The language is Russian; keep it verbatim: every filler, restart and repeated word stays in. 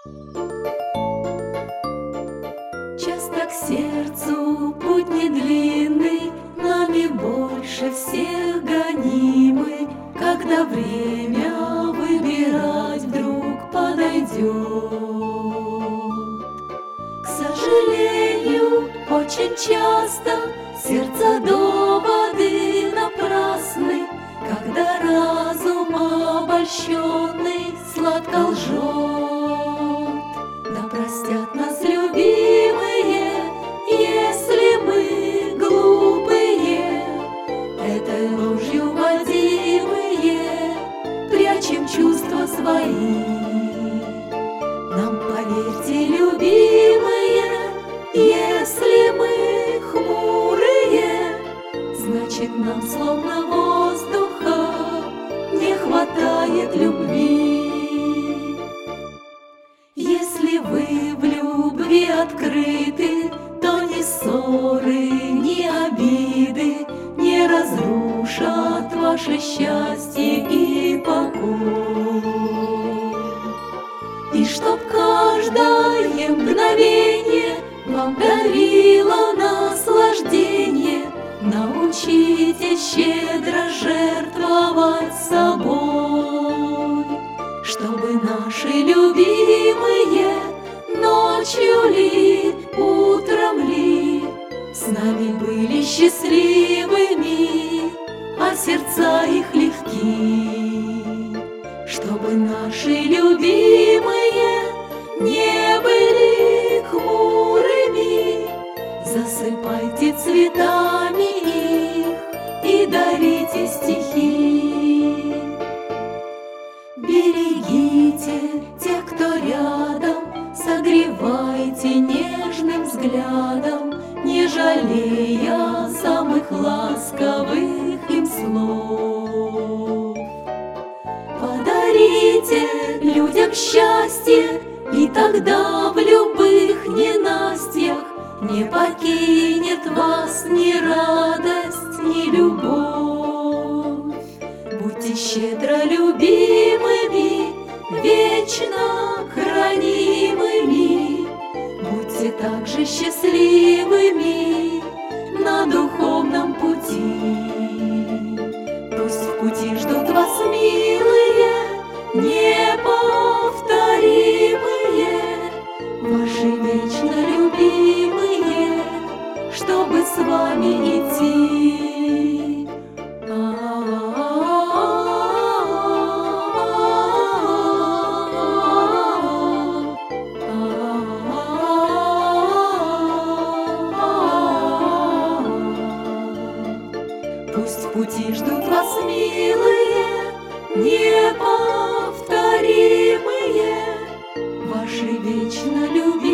Часто к сердцу путь не длинный, нами больше всех гонимы, когда время выбирать вдруг подойдет. К сожалению, очень часто сердца доводы напрасны, когда разум обольщенный сладко лжет. Да простят нас любимые, если мы глупые, этой ложью водимые, прячем чувства свои. Нам поверьте, любимые, если мы хмурые, значит нам словно воздуха не хватает любви. Если вы в любви открыты, то ни ссоры, ни обиды не разрушат ваше счастье и покой. И чтоб каждое мгновение вам дарило наслаждение, научитесь щедро жертвовать собой, чтобы наши любимые ночью ли, утром ли с нами были счастливыми, а сердца их легки. Чтобы наши любимые не были хмурыми, засыпайте цветами их и дарите стихи. Берегите тех, кто рядом, согревайте нежным взглядом, не жалея самых ласковых им слов. Подарите людям счастье, и тогда в любых ненастьях не покинет вас ни радость, ни любовь. Будьте щедро любимыми, вечно хранимыми, будьте также счастливыми на духовном пути. Пусть в пути ждут вас милые, неповторимые, ваши вечно любимые, чтобы с вами идти. Пусть в пути ждут вас милые, неповторимые, ваши вечно любимые.